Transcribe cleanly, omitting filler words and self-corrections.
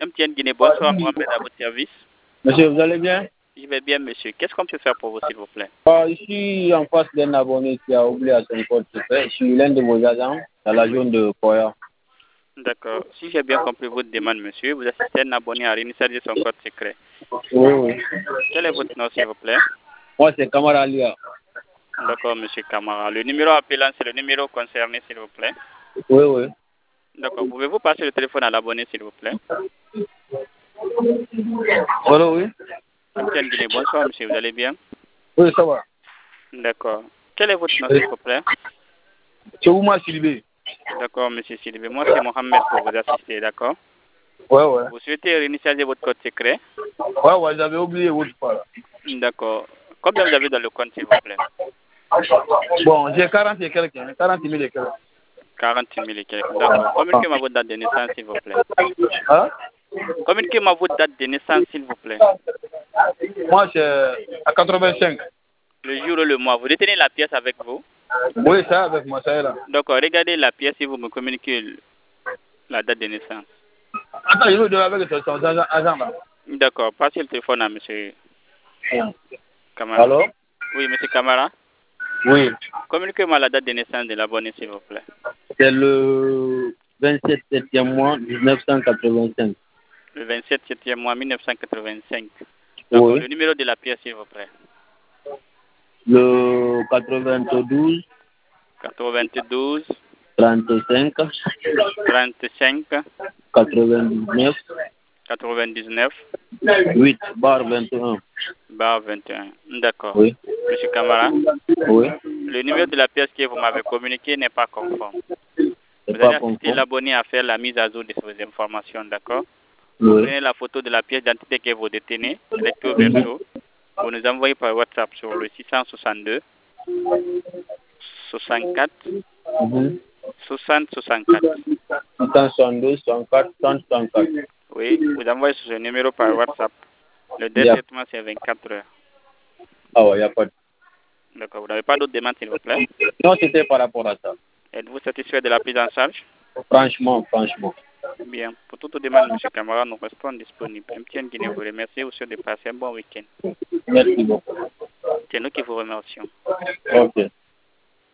MTN Guinée, bonsoir, Mohamed, à votre service. Monsieur, vous allez bien? Je vais bien, monsieur. Qu'est-ce qu'on peut faire pour vous, s'il vous plaît? Je suis en face d'un abonné qui a oublié son code secret. Je suis l'un de vos agents dans la zone de Koya. D'accord. Si j'ai bien compris votre demande, monsieur, vous assistez un abonné à réinitialiser son code secret. Oui, oui. Quel est votre nom, s'il vous plaît? Moi, c'est Kamara Lia. D'accord, monsieur Kamara. Le numéro appelant, c'est le numéro concerné, s'il vous plaît. Oui, oui. D'accord. Pouvez-vous passer le téléphone à l'abonné, s'il vous plaît? Allô, oui? MTN Guinée, bonsoir, monsieur. Vous allez bien? Oui, ça va. D'accord. Quel est votre nom, s'il vous plaît? C'est Ouma Sylvie. D'accord, monsieur Sylvie. Moi, c'est Mohamed pour vous assister, d'accord? Ouais, ouais. Vous souhaitez réinitialiser votre code secret? Ouais, ouais, j'avais oublié votre part. D'accord. Combien vous avez dans le compte, s'il vous plaît? Bon, j'ai 40 et quelques, 40 000 et quelques. 40 000 et quelques. D'accord. Communiquez-moi votre date de naissance, s'il vous plaît. Hein? Communiquez-moi votre date de naissance, s'il vous plaît. Moi, c'est à 85. Le jour et le mois. Vous détenez la pièce avec vous? Oui, ça avec moi, ça est là. D'accord. Regardez la pièce et vous me communiquez la date de naissance. Attends, je veux donner avec son agent là. D'accord. Passez le téléphone à monsieur Kamara. Allô? Oui, monsieur Kamara. Oui. Communiquez-moi la date de naissance de l'abonné, s'il vous plaît. C'est le 27 septième mois 1985. Le 27 septième mois 1985. D'accord. Oui. Le numéro de la pièce, s'il vous plaît. Le 92 92 35 35 99 99 8 barre 21. bar 21. D'accord. Oui. Monsieur Kamara, Oui. le numéro de la pièce que vous m'avez communiqué n'est pas conforme. C'est Vous pas allez assister conforme. l'abonné à faire la mise à jour de vos informations, d'accord? Vous Oui. prenez la photo de la pièce d'identité que vous détenez, recto verso. Vous nous envoyez par WhatsApp sur le 662 64 Mhm. 60 64. 662 64 164. Oui, vous envoyez sur ce numéro par WhatsApp. Le délai de Yeah. traitement, c'est 24 heures. Ah ouais, il n'y a pas de... D'accord. Vous n'avez pas d'autres demandes, s'il vous plaît? Non, c'était par rapport à ça. Êtes-vous satisfait de la prise en charge? Franchement, franchement. Bien. Pour toute demande, M. Camara, nous restons disponibles. MTN Guinée vous remercie. Vous souhaite de passer un bon week-end. Merci beaucoup. C'est nous qui vous remercions. Ok.